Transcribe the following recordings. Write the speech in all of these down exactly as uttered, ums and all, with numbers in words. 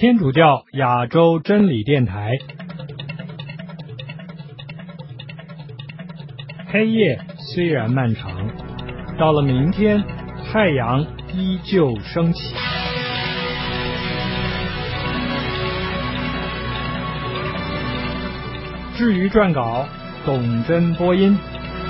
天主教亚洲真理电台。黑夜虽然漫长，到了明天，太阳依旧升起。至于撰稿，董真播音。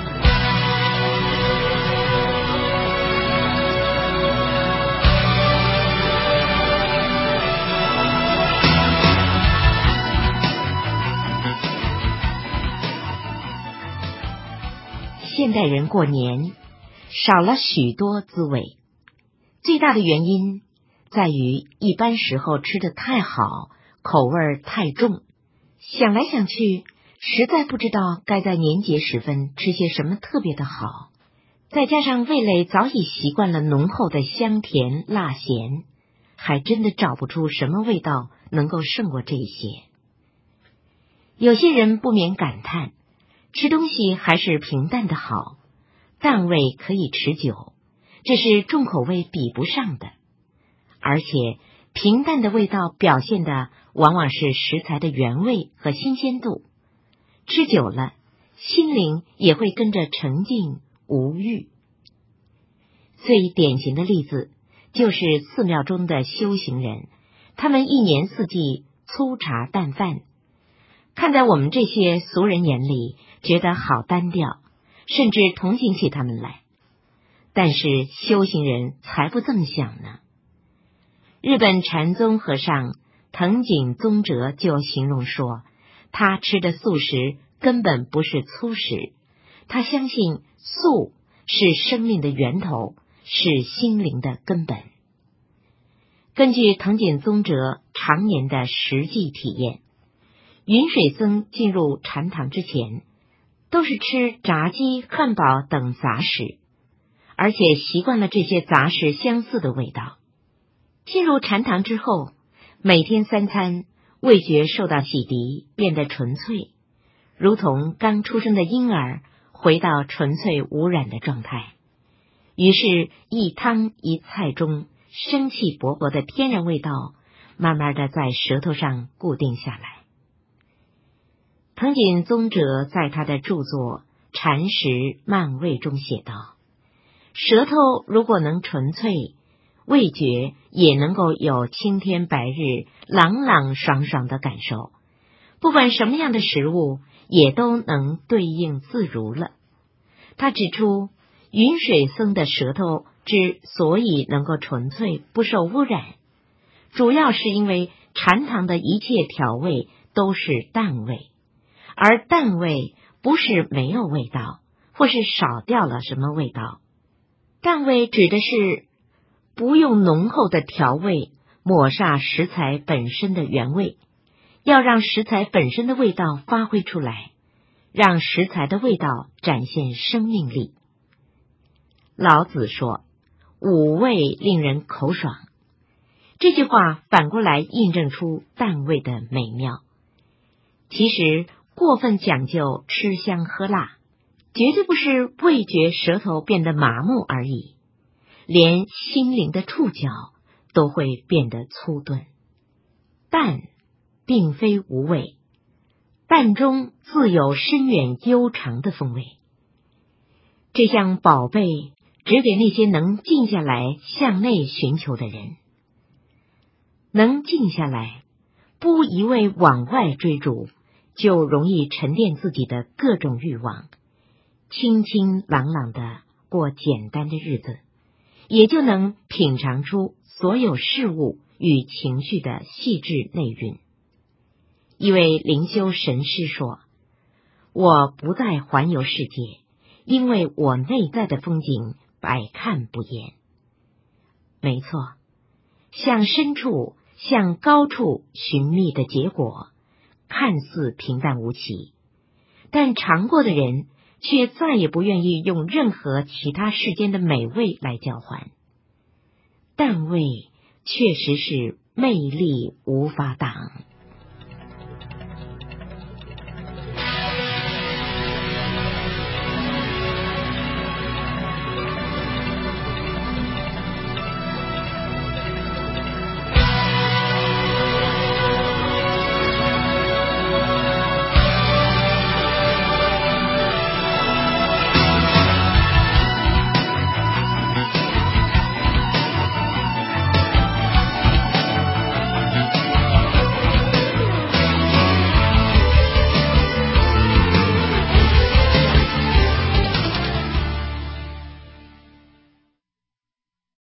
现代人过年少了许多滋味，最大的原因在于一般时候吃得太好，口味太重，想来想去实在不知道该在年节时分吃些什么特别的好，再加上味蕾早已习惯了浓厚的香甜辣咸，还真的找不出什么味道能够胜过这些。有些人不免感叹，吃东西还是平淡的好，淡味可以持久，这是重口味比不上的。而且平淡的味道表现的往往是食材的原味和新鲜度，吃久了心灵也会跟着沉静无欲。最典型的例子就是寺庙中的修行人，他们一年四季粗茶淡饭，看在我们这些俗人眼里觉得好单调，甚至同情起他们来。但是修行人才不这么想呢。日本禅宗和尚藤井宗哲就形容说，他吃的素食根本不是粗食，他相信素是生命的源头，是心灵的根本。根据藤井宗哲常年的实际体验，云水僧进入禅堂之前都是吃炸鸡、汉堡等杂食，而且习惯了这些杂食相似的味道。进入禅堂之后，每天三餐味觉受到洗涤，变得纯粹，如同刚出生的婴儿回到纯粹无染的状态。于是一汤一菜中生气勃勃的天然味道慢慢的在舌头上固定下来。藤井宗哲在他的著作《禅食漫味》中写道，舌头如果能纯粹，味觉也能够有青天白日朗朗爽爽的感受，不管什么样的食物也都能对应自如了。他指出，云水僧的舌头之所以能够纯粹不受污染，主要是因为禅堂的一切调味都是淡味，而淡味不是没有味道，或是少掉了什么味道。淡味指的是不用浓厚的调味抹煞食材本身的原味，要让食材本身的味道发挥出来，让食材的味道展现生命力。老子说，五味令人口爽，这句话反过来印证出淡味的美妙。其实过分讲究吃香喝辣，绝对不是味觉舌头变得麻木而已，连心灵的触角都会变得粗钝。淡并非无味，淡中自有深远悠长的风味。这项宝贝只给那些能静下来向内寻求的人。能静下来，不一味往外追逐，就容易沉淀自己的各种欲望，清清朗朗的过简单的日子，也就能品尝出所有事物与情绪的细致内蕴。一位灵修神师说，我不再环游世界，因为我内在的风景百看不厌。没错，向深处向高处寻觅的结果看似平淡无奇，但尝过的人却再也不愿意用任何其他世间的美味来交换。淡味确实是魅力无法挡。